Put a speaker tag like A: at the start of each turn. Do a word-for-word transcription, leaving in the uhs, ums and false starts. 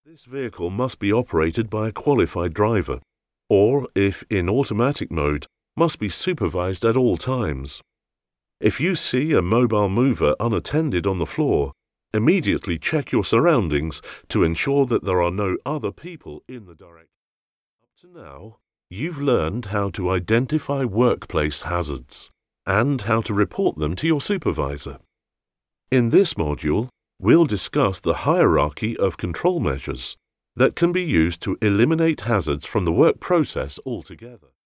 A: This vehicle must be operated by a qualified driver, or, if in automatic mode, must be supervised at all times. If you see a mobile mover unattended on the floor, immediately check your surroundings to ensure that there are no other people in the direction. Up to now, you've learned how to identify workplace hazards and how to report them to your supervisor. In this module, we'll discuss the hierarchy of control measures that can be used to eliminate hazards from the work process altogether.